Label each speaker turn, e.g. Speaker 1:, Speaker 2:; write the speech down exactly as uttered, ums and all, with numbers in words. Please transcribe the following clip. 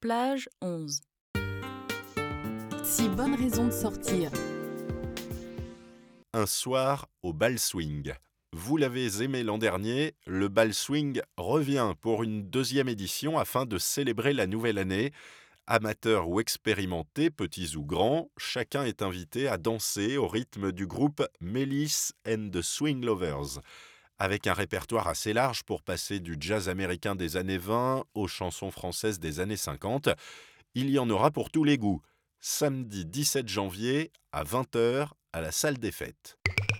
Speaker 1: Plage onze.
Speaker 2: Six bonnes raisons de sortir.
Speaker 3: Un soir au bal swing. Vous l'avez aimé l'an dernier, le bal swing revient pour une deuxième édition afin de célébrer la nouvelle année. Amateurs ou expérimentés, petits ou grands, chacun est invité à danser au rythme du groupe Mélis and the Swing Lovers. Avec un répertoire assez large pour passer du jazz américain des années vingt aux chansons françaises des années cinquante, il y en aura pour tous les goûts. Samedi dix-sept janvier à vingt heures à la salle des fêtes.